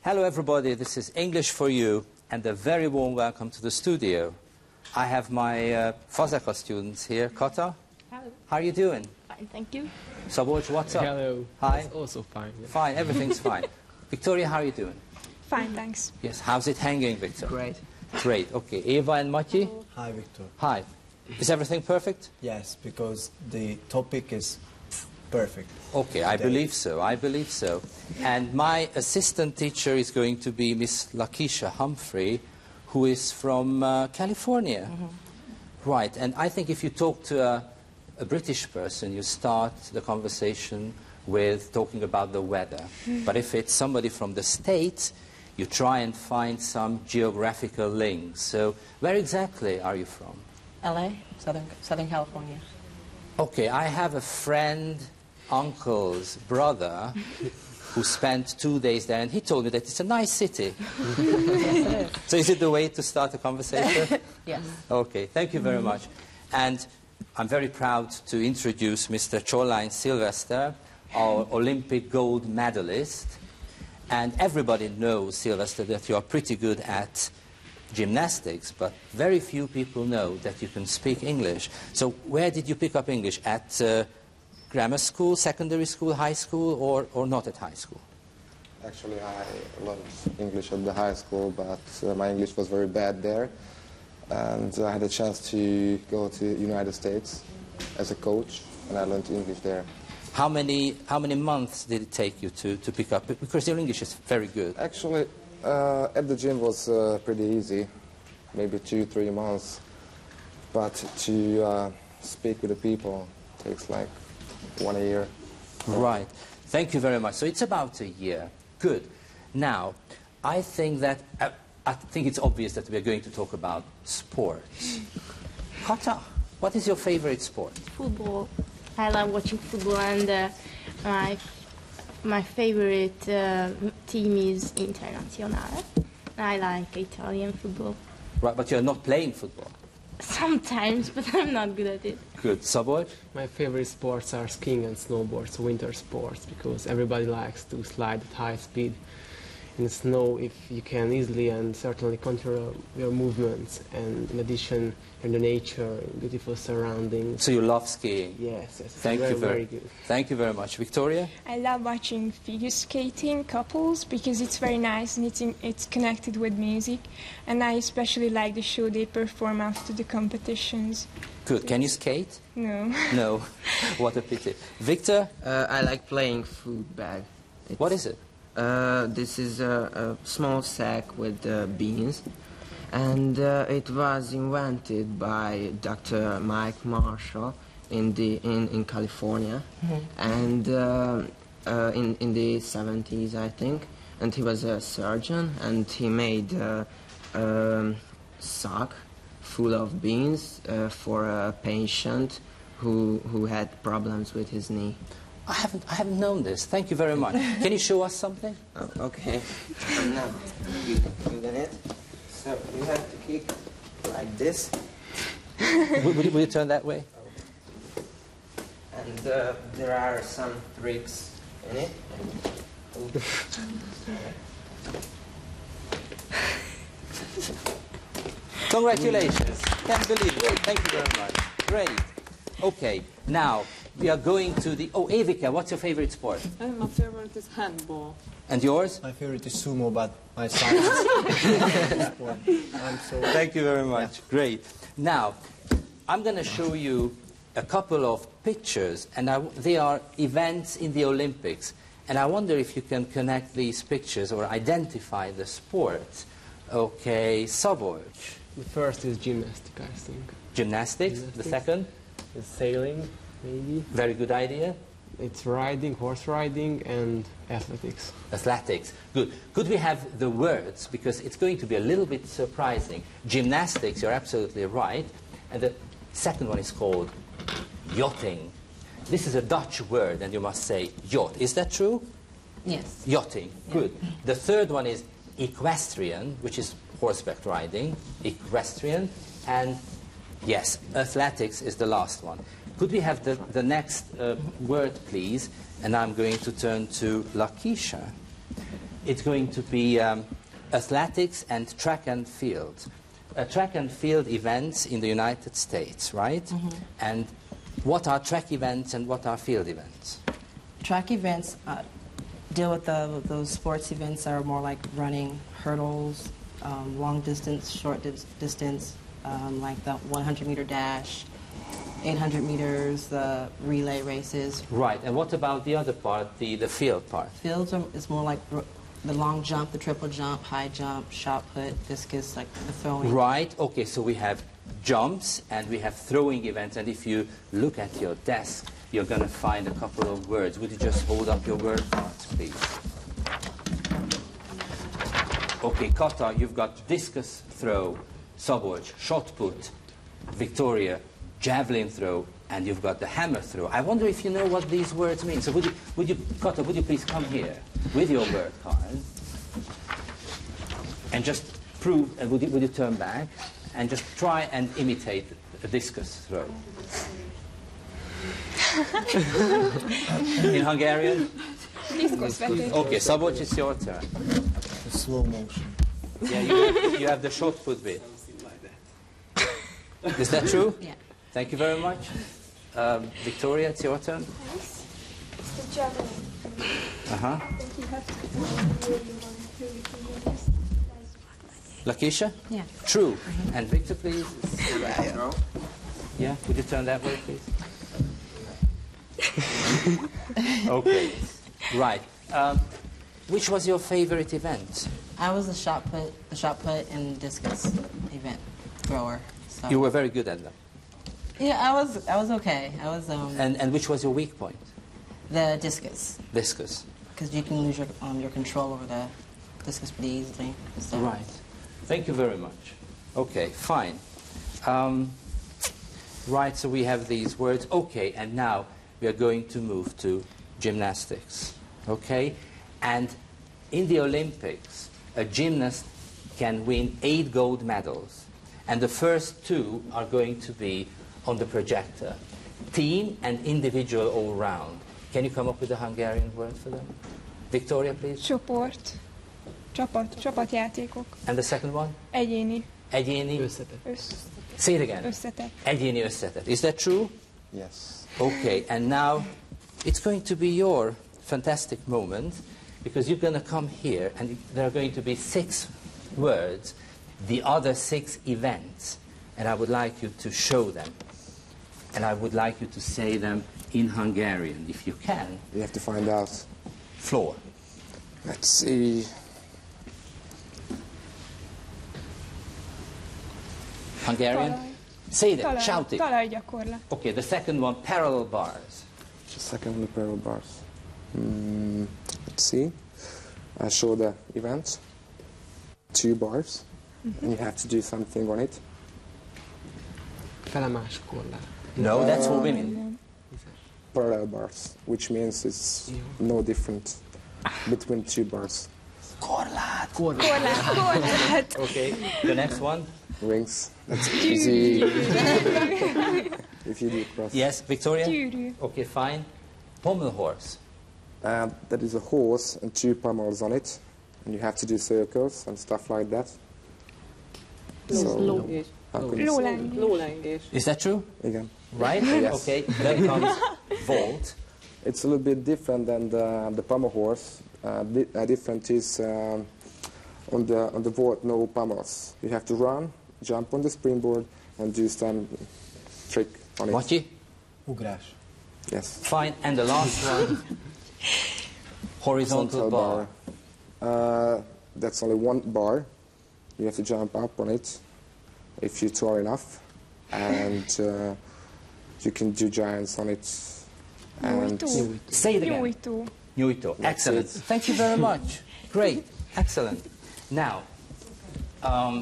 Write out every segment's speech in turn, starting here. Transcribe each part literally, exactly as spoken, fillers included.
Hello everybody, this is English for You, and a very warm welcome to the studio. I have my uh, Fazekas students here. Kata? Hello. How are you doing? Fine, thank you. Szabolcs, what's up? Hello. Hi. That's also fine. Yeah. Fine, everything's fine. Victoria, how are you doing? Fine, thanks. Yes, how's it hanging, Victor? Great. Great, okay. Eva and Mati? Hi, Victor. Hi. Is everything perfect? Yes, because the topic is perfect. Okay, I Today. believe so, I believe so. And my assistant teacher is going to be Miss Lakisha Humphrey, who is from uh, California. Mm-hmm. Right, and I think if you talk to a, a British person, you start the conversation with talking about the weather. Mm-hmm. But if it's somebody from the States, you try and find some geographical links. So where exactly are you from? L A, Southern, Southern California. Okay, I have a friend, uncle's brother, who spent two days there, and he told me that it's a nice city. So is it the way to start a conversation? Yes. Okay, thank you very much. And I'm very proud to introduce Mister Csollai Szilveszter, our Olympic gold medalist. And everybody knows, Szilveszter, that you are pretty good at gymnastics, but very few people know that you can speak English. So where did you pick up English? At uh, grammar school, secondary school, high school, or, or not at high school? Actually, I learned English at the high school, but uh, my English was very bad there. And I had a chance to go to the United States as a coach, and I learned English there. How many, how many months did it take you to, to pick up? Because your English is very good. Actually, uh, at the gym was uh, pretty easy, maybe two, three months. But to uh, speak with the people takes like one year. Right. Thank you very much. So it's about a year. Good. Now, I think that, uh, I think it's obvious that we're going to talk about sports. Kata, what is your favorite sport? Football. I love watching football, and uh, my my favorite uh, team is Internazionale. I like Italian football. Right, but you're not playing football. Sometimes, but I'm not good at it. Good. Szabolcs? My favorite sports are skiing and snowboard, so winter sports, because everybody likes to slide at high speed in the snow if you can easily and certainly control your movements, and in addition, in the nature, beautiful surroundings. So you love skiing? Yes, yes. Thank very, you very, very good. Thank you very much. Victoria? I love watching figure skating couples because it's very nice and it's, in, it's connected with music. And I especially like the show they perform after the competitions. Good. Can you skate? No. No. What a pity. Victor? Uh, I like playing food bag. It's, What is it? Uh, this is a, a small sack with uh, beans, and uh, it was invented by Doctor Mike Marshall in the in, in California, mm-hmm. and uh, uh, in in the seventies, I think. And he was a surgeon, and he made a uh, um, sack full of beans uh, for a patient who who had problems with his knee. I haven't, I haven't known this. Thank you very much. Can you show us something? Oh, okay. And now you you get it. So you have to kick like this. will, will, you, will you turn that way? And uh, there are some tricks in it. Congratulations. Can't believe it. Thank you very much. Great. Okay, now we are going to the... Oh, Evika, what's your favorite sport? And my favorite is handball. And yours? My favorite is sumo, but my son is sport. I'm so Thank you very much. Yeah. Great. Now, I'm going to show you a couple of pictures, and I, they are events in the Olympics. And I wonder if you can connect these pictures or identify the sports. Okay, Szabolcs. The first is gymnastics, I think. Gymnastics. Gymnastics. The second? It's sailing, maybe. Very good idea. It's riding, horse riding, and athletics. Athletics. Good. Could we have the words? Because it's going to be a little bit surprising. Gymnastics, you're absolutely right. And the second one is called yachting. This is a Dutch word, and you must say yacht. Is that true? Yes. Yachting. Yeah. Good. The third one is equestrian, which is horseback riding. Equestrian. And yes, athletics is the last one. Could we have the, the next uh, word, please? And I'm going to turn to Lakisha. it's going to be um, athletics and track and field. Uh, track and field events in the United States, right? Mhm. And what are track events and what are field events? Track events uh, deal with the, those sports events that are more like running, hurdles, um, long distance, short dis- distance, um, like the one hundred meter dash, eight hundred meters, the relay races. Right, and what about the other part, the, the field part? Fields are, is more like r- the long jump, the triple jump, high jump, shot put, discus, like the throwing. Right, okay, so we have jumps and we have throwing events, and if you look at your desk, you're going to find a couple of words. Would you just hold up your word cards, please? Okay, Kata, you've got discus throw, Szabolcs, shot put, Victoria, javelin throw, and you've got the hammer throw. I wonder if you know what these words mean. So would you, would you, Kata, would you please come here with your word card and just prove, and would you, would you turn back and just try and imitate a discus throw? In Hungarian? Diszkuszvetés. Okay, Szabolcs, it's your turn. The slow motion. Yeah, you, you have the short put bit. Is that true? Yeah. Thank you very much. Um, Victoria, it's your turn. Nice. It's the javelin. Uh-huh. I think you have to do it really long, really fingers. Lakeisha? Yeah. True. And Victor, please. Yeah, would you turn that way, please? Okay. Right. Um, which was your favorite event? I was the shot put, the shot put and discus event thrower. So. You were very good at them. Yeah, I was. I was okay. I was um, And, and which was your weak point? the discus, Discus. because you can lose your um, your control over the discus pretty easily. So. Right. Thank you very much. Okay, fine. Um, right, so we have these words. Okay, and now we are going to move to gymnastics. Okay? And in the Olympics, a gymnast can win eight gold medals. And the first two are going to be on the projector. Team and individual all round. Can you come up with a Hungarian word for them? Victoria, please. Csoport. Csapat. Csapatjátékok. And the second one? Egyéni. Egyéni. Összetett. Össz, Say it again. összetett. Egyéni összetett. Is that true? Yes. Okay, and now it's going to be your fantastic moment because you're going to come here and there are going to be six words, the other six events, and I would like you to show them. And I would like you to say them in Hungarian, if you can. You have to find out. Floor. Let's see. Hungarian? Talaj. Say them, Talaj, shout it. talajgyakorlat. Okay, the second one, parallel bars. Just a second on the parallel bars. Mm, let's see. I show the event. Two bars. And you have to do something on it. Felemás korlát. No, that's for women. Parallel bars, which means it's no different between two bars. Korlát. Korlát, korlát. Okay, the next one. Rings. That's easy. If you do cross. Yes, Victoria? Gyűrű. Okay, fine. Pommel horse. Uh, that is a horse and two pommels on it. And you have to do circles and stuff like that. Lólengés. how can you say- Lólengés. Lólengés. Is that true? Again. Right? Yes. Okay, then comes vault. It's a little bit different than the, the pommel horse. Uh, di- uh, different is um, on the on the vault, no pommels. You have to run, jump on the springboard, and do some trick on it. Matyi? Ugrás. Yes. Fine. And the last one, horizontal bar. Uh, that's only one bar. You have to jump up on it if you're tall enough, and uh, you can do giants on it. And Nyújtó. Say it again. Nyújtó. Nyújtó. Excellent. it. Thank you very much. Great. Excellent. Now, um,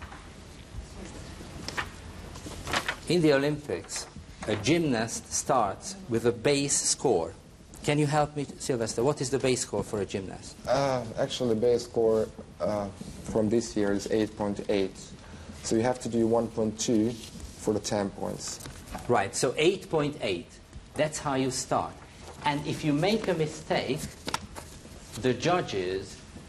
in the Olympics, a gymnast starts with a base score. Can you help me, Sylvester? What is the base score for a gymnast? Uh, actually, the base score uh, from this year is eight point eight. So you have to do one point two for the ten points. Right, so eight point eight. That's how you start. And if you make a mistake, the judges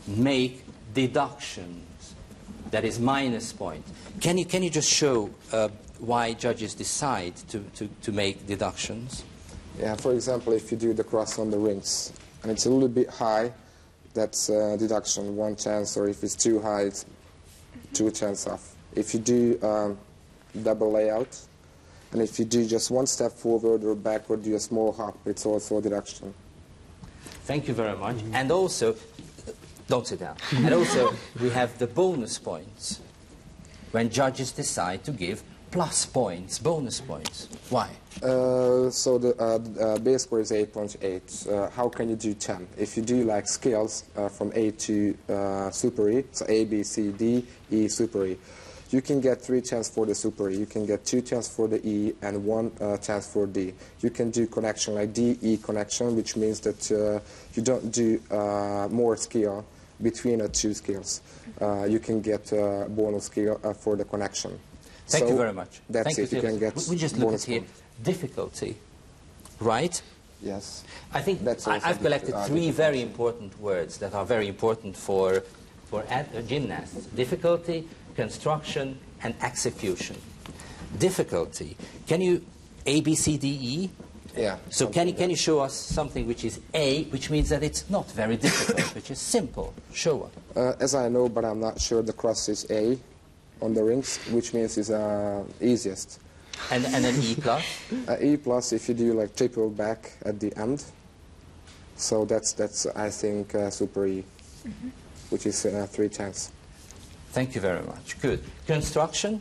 make deductions, that is minus point. Can you, can you just show uh, why judges decide to, to, to make deductions? Yeah, for example, if you do the cross on the rings, and it's a little bit high, that's uh, deduction, one chance, or if it's too high, it's two chance off. If you do um, double layout, and if you do just one step forward or backward, do a small hop, it's also a deduction. Thank you very much. And also, don't sit down. And also, we have the bonus points, when judges decide to give plus points, bonus points. Why? Uh, so the uh, uh, base score is eight point eight. Uh, how can you do ten? If you do like scales uh, from A to uh, Super E, so A, B, C, D, E, Super E, you can get three chances for the Super E. You can get two chances for the E and one uh, chance for D. You can do connection like D E connection, which means that uh, you don't do uh, more scale between the two scales. Uh, you can get uh, bonus scale uh, for the connection. Thank so you very much. That's Thank it. You, you can get. We just look at bonus here points. difficulty, right? Yes. I think That's I, also I've collected difficult- uh, three difficult. very important words that are very important for for ad, uh, gymnasts: difficulty, construction, and execution. Difficulty. Can you A, B, C, D, E? Yeah. So something can you like can you show us something which is A, which means that it's not very difficult, which is simple? Show us. Uh, as I know, but I'm not sure, the cross is A on the rings, which means it's uh, easiest. And and an E plus. Uh, E plus if you do like triple back at the end. So that's that's I think uh, Super E, mm-hmm. which is uh, three times. Thank you very much. Good. Construction.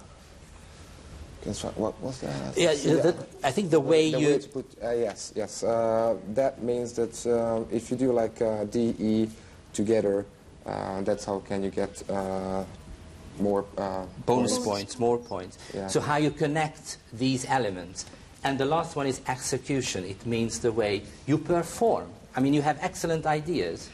Construct. What was that? Yeah, the, I think the way the you. way to put, uh, yes, yes. Uh, that means that um, if you do like uh, D, E together, uh, that's how can you get uh, more uh, bonus points. points, more points. Yeah. So how you connect these elements. And the last one is execution. It means the way you perform. I mean, you have excellent ideas,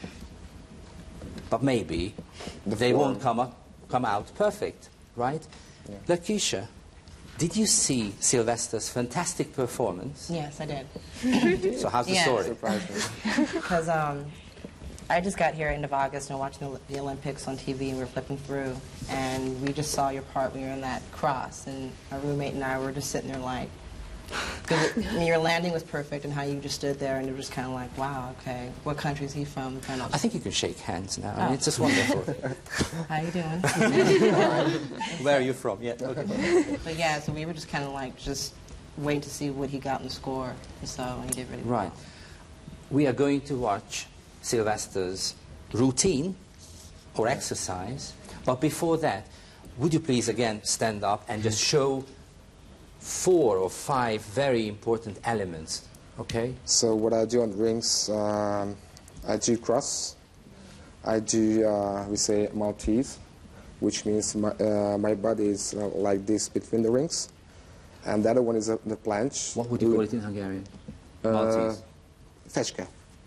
but maybe The they form. won't come, up, come out perfect, right? Yeah. Lakeisha, did you see Sylvester's fantastic performance? Yes, I did. So how's the Yeah. story? Surprising. Because um, I just got here end of August and watching the, the Olympics on T V, and we were flipping through, and we just saw your part when you were in that cross, and my roommate and I were just sitting there like, because your landing was perfect, and how you just stood there, and it was just kind of like, wow, okay, what country is he from? Kind of. I think you can shake hands now. I mean, Oh. it's just wonderful. How you doing? Where are you from? Yeah. Okay. But yeah, so we were just kind of like just waiting to see what he got in the score, and so he did really well. Right. We are going to watch Sylvester's routine or exercise. But before that, would you please again stand up and just show four or five very important elements, okay? So what I do on rings, um, I do cross. I do, uh, we say Maltese, which means my, uh, my body is uh, like this between the rings. And the other one is uh, the planche. What would you call it in Hungarian? Uh, Maltese. Fecske.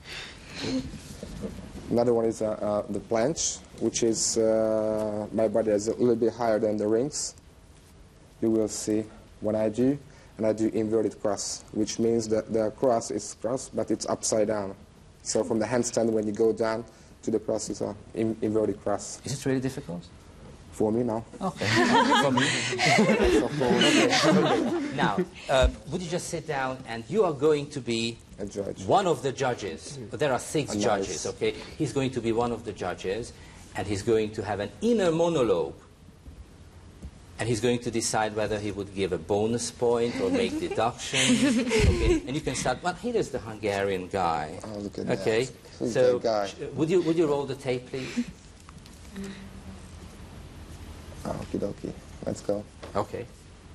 Another one is uh, uh, the planche, which is uh, my body is a little bit higher than the rings. You will see when I do, and I do inverted cross, which means that the cross is cross, but it's upside down. So from the handstand, when you go down to the cross, it's an in inverted cross. Is it really difficult? For me now. Okay. For me. So for Okay. Now, uh, would you just sit down, and you are going to be a judge. one of the judges. There are six Nice. judges, okay? He's going to be one of the judges, and he's going to have an inner monologue. And he's going to decide whether he would give a bonus point or make deductions. Okay, and you can start. Well, here is the Hungarian guy. Oh, look at okay, that. Who's so that guy? sh- would you would you roll the tape, please? Okie dokie. Let's go. Okay.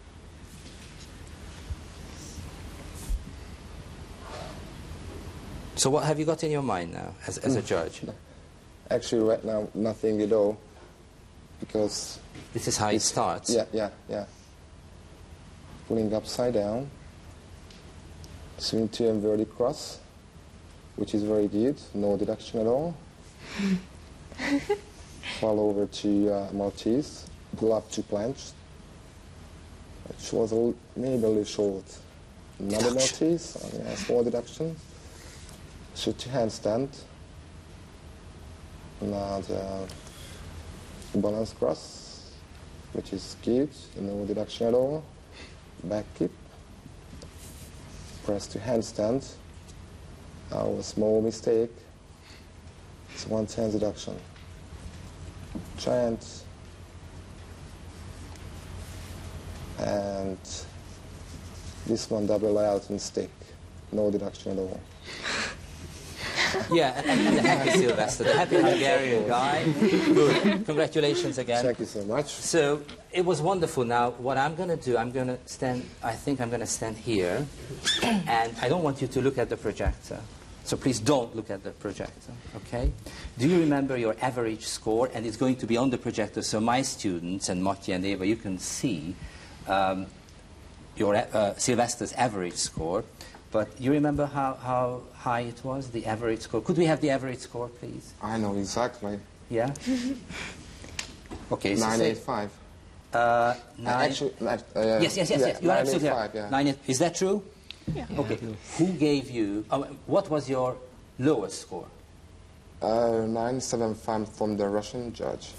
So what have you got in your mind now as as a judge? Actually, right now, nothing at all, because This is how it starts. yeah, yeah, yeah. Pulling upside down, swing to inverted cross, which is very good, no deduction at all. Fall over to uh, Maltese, go up to planche. It was a l- maybe a little short. Another Deduction. Maltese, uh, yeah, small deduction. Shoot to handstand. Now the balance cross, which is cute, no deduction at all. Back kick. Press to handstand. Now a small mistake. It's one ten deduction. Giant. And this one double out and stick. No deduction at all. Yeah, and, and the happy Sylvester, the happy Hungarian guy. Good. Congratulations again. Thank you so much. So it was wonderful. Now, what I'm going to do, I'm going to stand, I think I'm going to stand here. And I don't want you to look at the projector. So please don't look at the projector, okay? Do you remember your average score? And it's going to be on the projector, so my students, and Matyi and Eva, you can see um, your uh, Sylvester's average score. But you remember how, how high it was, the average score? Could we have the average score, please? I know exactly. Yeah? Okay. So nine eight five. Uh, nine. Actually, uh, yes, yes, yes, yeah, yes. You are absolutely nine eight right. five, yeah. Nine eight, is that true? Yeah. Okay. Who gave you? Uh, what was your lowest score? Uh, nine seven five from the Russian judge.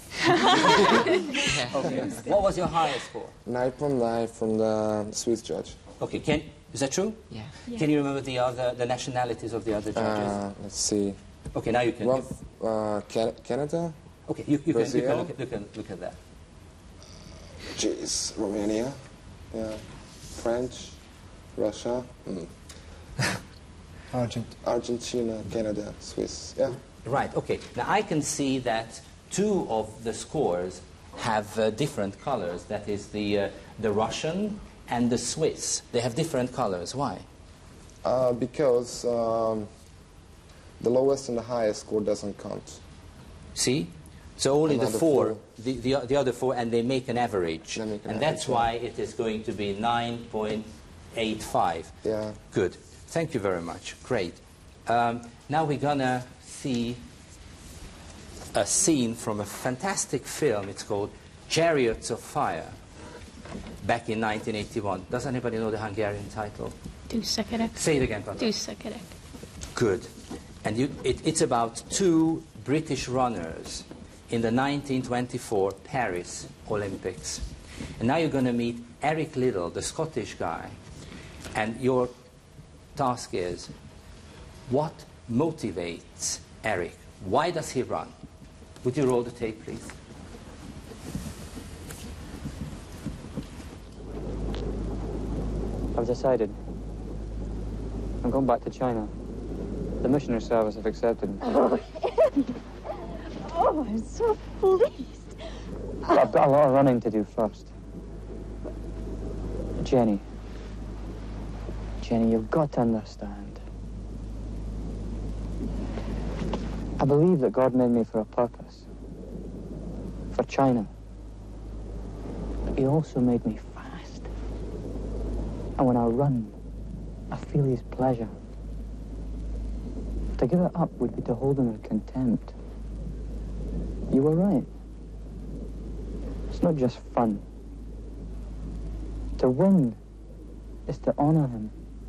Okay. What was your highest score? nine point nine from the Swiss judge. Okay. Can is that true? Yeah. Yeah. Can you remember the other the nationalities of the other judges? Uh, let's see. Okay. Now you can. One, uh, Can Canada. Okay. You, you, can, you, Brazil. can look at, you can look at that. Jeez, Romania. Yeah. French. Russia. Mm. Argent. Argentina, Canada, Swiss. Yeah. Right. Okay. Now I can see that two of the scores have uh, different colors. That is the uh, the Russian and the Swiss. They have different colors. Why? Uh, because um, the lowest and the highest score doesn't count. See? So only the Another four, four. The, the, the other four, and they make an average. They make an and that's average, why it is going to be nine point eight five. Yeah. Good. Thank you very much. Great. Um, now we're going to see a scene from a fantastic film. It's called Chariots of Fire, back in nineteen eighty-one. Does anybody know the Hungarian title? Tűzszekerek. Say it again, Papa. Tűzszekerek. Good. And you, it, it's about two British runners in the nineteen twenty-four Paris Olympics. And now you're going to meet Eric Liddell, the Scottish guy. And your task is, what motivates Eric? Why does he run? Would you roll the tape, please? I've decided. I'm going back to China. The missionary service have accepted me. Oh, oh, I'm so pleased. I've got a lot of running to do first. Jenny. Jenny, you've got to understand. I believe that God made me for a purpose. For China. But he also made me fast. And when I run, I feel his pleasure. To give it up would be to hold him in contempt. You were right. It's not just fun. To win is to honor him.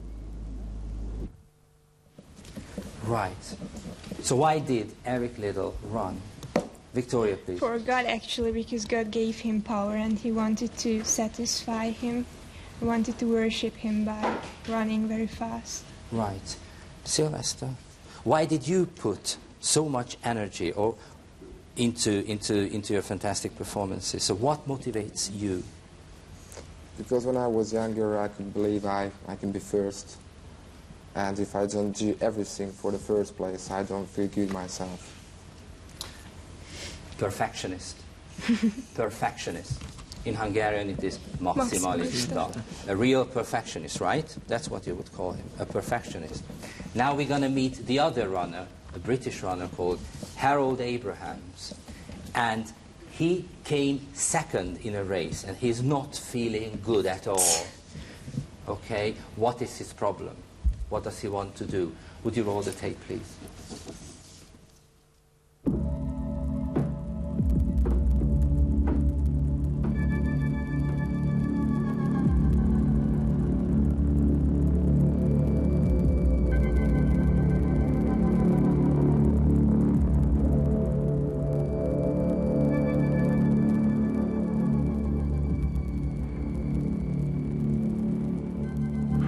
Right. So why did Eric Liddell run? Victoria, please. For God, actually, because God gave him power and he wanted to satisfy him. He wanted to worship him by running very fast. Right. Sylvester, why did you put so much energy or into, into, into your fantastic performances? So what motivates you? Because when I was younger, I could believe I, I can be first. And if I don't do everything for the first place, I don't feel good myself. Perfectionist. Perfectionist. In Hungarian it is maximalista. A real perfectionist, right? That's what you would call him, a perfectionist. Now we're going to meet the other runner, a British runner called Harold Abrahams. And he came second in a race, and he's not feeling good at all. Okay, what is his problem? What does he want to do? Would you roll the tape, please?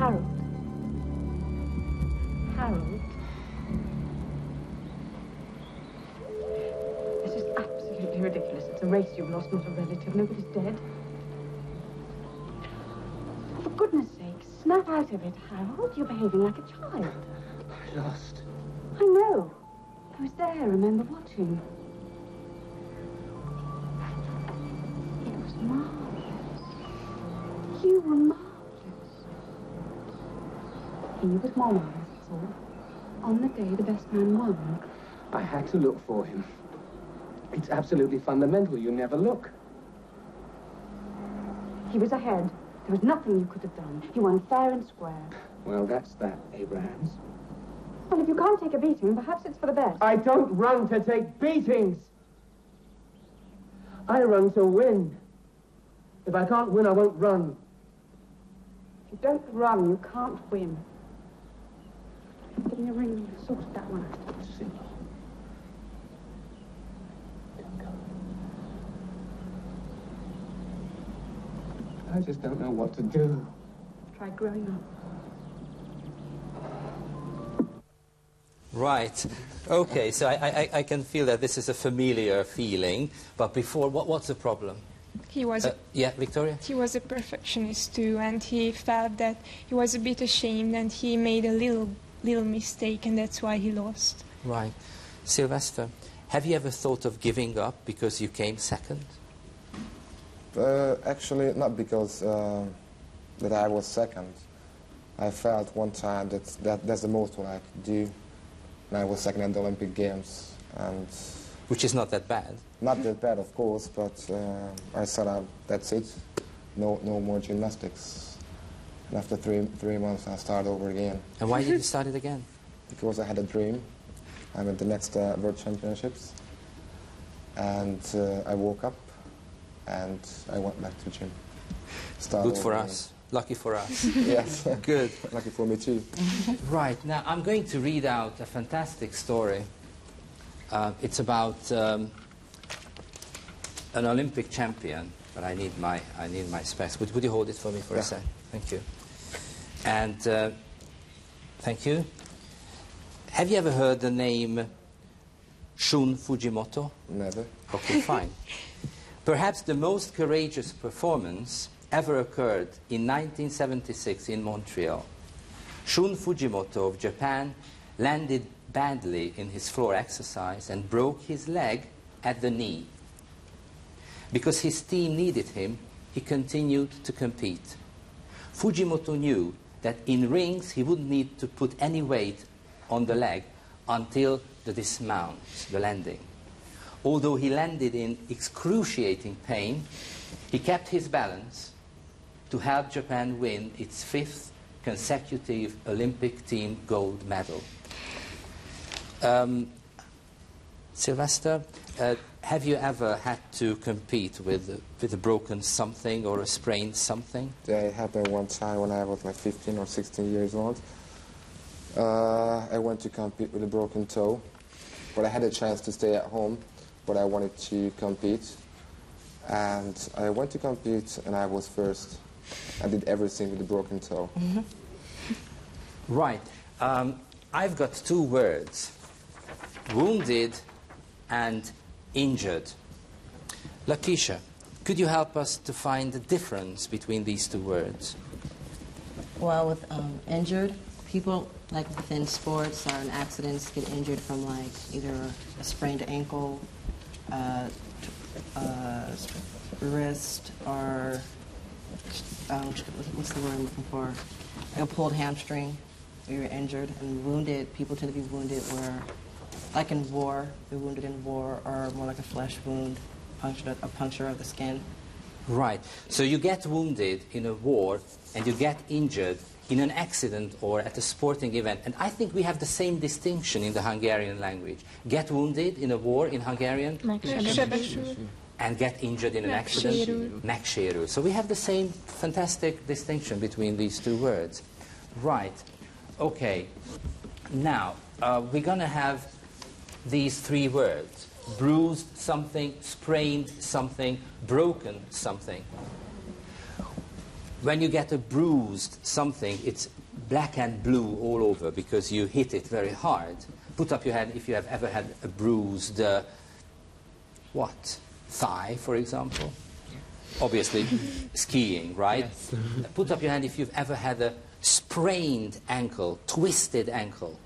Harold. Harold. This is absolutely ridiculous. It's a race you've lost, not a relative. Nobody's dead. For goodness sake, snap out of it, Harold. You're behaving like a child. I lost. I know. I was there, remember, watching. It was marvellous. You were marvellous. He was more marvellous, that's all. On the day the best man won. I had to look for him. It's absolutely fundamental. You never look. He was ahead. There was nothing you could have done. You won fair and square. Well, that's that, Abrahams. Well, if you can't take a beating, perhaps it's for the best. I don't run to take beatings. I run to win. If I can't win, I won't run. If you don't run, you can't win. Give me a ring. Sorted that one out. Simple. I just don't know what to do. Try growing up. Right. Okay, so I, I, I can feel that this is a familiar feeling. But before, what, what's the problem? He was Uh, a, yeah, Victoria? he was a perfectionist too, and he felt that he was a bit ashamed and he made a little little mistake, and that's why he lost. Right. Sylvester, have you ever thought of giving up because you came second? Uh, actually, not because uh, that I was second. I felt one time that, that that's the most what I could do. And I was second at the Olympic Games. And which is not that bad. Not that bad, of course, but uh, I said, uh, that's it. No, no more gymnastics. And after three, three months, I started over again. And why did you start it again? Because I had a dream. I'm at the next uh, World Championships. And uh, I woke up. And I went back to gym. Started Good for over us. Lucky for us. Yes. Good. Lucky for me too. Right. Now, I'm going to read out a fantastic story. Uh, it's about um, an Olympic champion, but I need my, I need my specs. Would, would you hold it for me for Yeah. a sec? Thank you. And uh, thank you. Have you ever heard the name Shun Fujimoto? Never. Okay, fine. Perhaps the most courageous performance ever occurred in nineteen seventy-six in Montreal. Shun Fujimoto of Japan landed badly in his floor exercise and broke his leg at the knee. Because his team needed him, he continued to compete. Fujimoto knew that in rings he wouldn't need to put any weight on the leg until the dismount, the landing. Although he landed in excruciating pain, he kept his balance to help Japan win its fifth consecutive Olympic team gold medal. Um, Sylvester, uh, have you ever had to compete with, with a broken something or a sprained something? Yeah, it happened one time when I was like fifteen or sixteen years old. Uh, I went to compete with a broken toe, but I had a chance to stay at home, but I wanted to compete. And I went to compete and I was first. I did everything with a broken toe. Mm-hmm. Right. Um, I've got two words, wounded and injured. Lakisha, could you help us to find the difference between these two words? Well, with um, injured, people like within sports or in accidents get injured from like either a sprained ankle, uh, t- uh, wrist, or um, what's the word I'm looking for? Like a pulled hamstring. You're injured, and wounded. People tend to be wounded where, like in war, they're wounded in war, or more like a flesh wound, puncture, a puncture of the skin. Right. So you get wounded in a war and you get injured in an accident or at a sporting event. And I think we have the same distinction in the Hungarian language. Get wounded in a war in Hungarian and get injured in an accident. Megsérül. So we have the same fantastic distinction between these two words. Right. Okay. Now, uh, we're going to have these three words. Bruised something, sprained something, broken something. When you get a bruised something, it's black and blue all over because you hit it very hard. Put up your hand if you have ever had a bruised, uh, what, thigh, for example? Obviously, skiing, right? Yes. Put up your hand if you've ever had a sprained ankle, twisted ankle.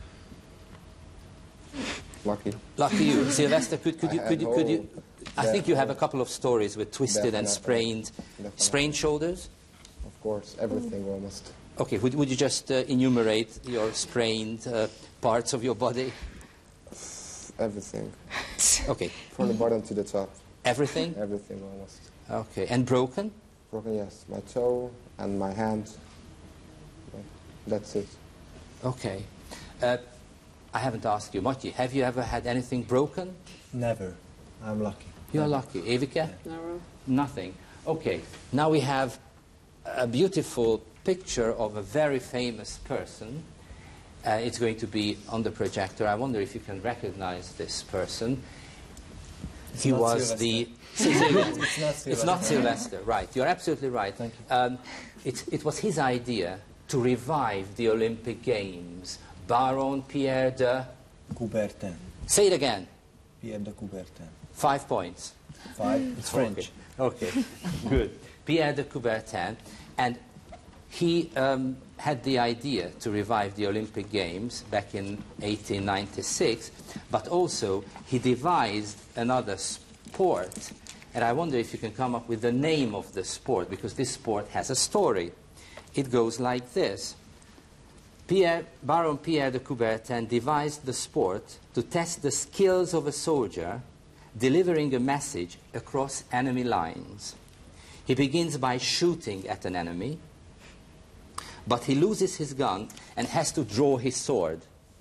Lucky. Lucky you. Sylvester, could, could, you, I could, you, could you... I had think you have a hope. couple of stories with twisted and Definitely. sprained, Definitely. sprained shoulders. Of course, everything almost. Okay, would, would you just uh, enumerate your sprained uh, parts of your body? Everything. Okay. From the bottom to the top. Everything? Everything almost. Okay, and broken? Broken, yes. My toe and my hand. That's it. Okay. Uh, I haven't asked you, Matti, have you ever had anything broken? Never. I'm lucky. You're lucky. Evika? Never. Nothing. Okay, now we have a beautiful picture of a very famous person. Uh, it's going to be on the projector. I wonder if you can recognize this person. It's he not was Sylvester. the... Say it again. It's not Sylvester. It's not Sylvester, right. You're absolutely right. Thank you. Um, it, it was his idea to revive the Olympic Games. Baron Pierre de... Coubertin. Say it again. Pierre de Coubertin. Five points. Five. It's French. Okay, okay. Good. Pierre de Coubertin. And he um, had the idea to revive the Olympic Games back in eighteen ninety-six, but also he devised another sport. And I wonder if you can come up with the name of the sport, because this sport has a story. It goes like this. Pierre, Baron Pierre de Coubertin devised the sport to test the skills of a soldier delivering a message across enemy lines. He begins by shooting at an enemy, but he loses his gun and has to draw his sword.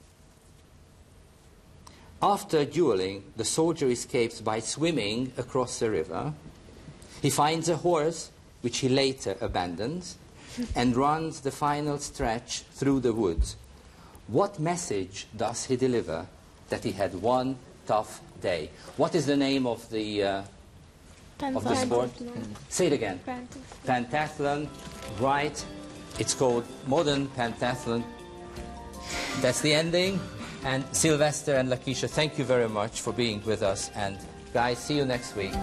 After dueling, the soldier escapes by swimming across the river. He finds a horse, which he later abandons, and runs the final stretch through the woods. What message does he deliver? That he had one tough day. What is the name of the, uh, of the sport? Say it again. Pentathlon. Pentathlon, right. It's called modern pentathlon. That's the ending. And Sylvester and Lakisha, thank you very much for being with us. And guys, see you next week.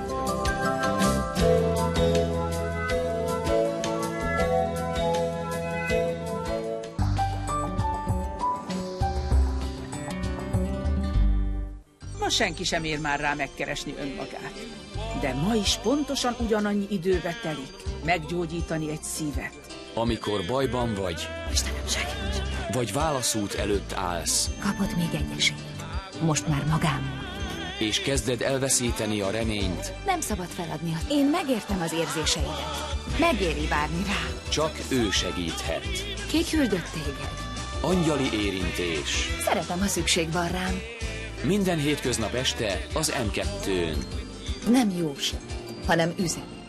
Ma senki sem ér már rá megkeresni önmagát. De ma is pontosan ugyanannyi időbe telik meggyógyítani egy szívet. Amikor bajban vagy, Istenem, segíts! vagy válaszút előtt állsz, Kapott még egy esélyt. Most már magámon. és kezded elveszíteni a reményt, Nem szabad feladni. Én megértem az érzéseidet. Megéri várni rá. csak ő segíthet. Ki küldött téged? Angyali érintés. Szeretem, ha szükség van rám. Minden hétköznap este az em kettőn. Nem jó sem, hanem üzenet.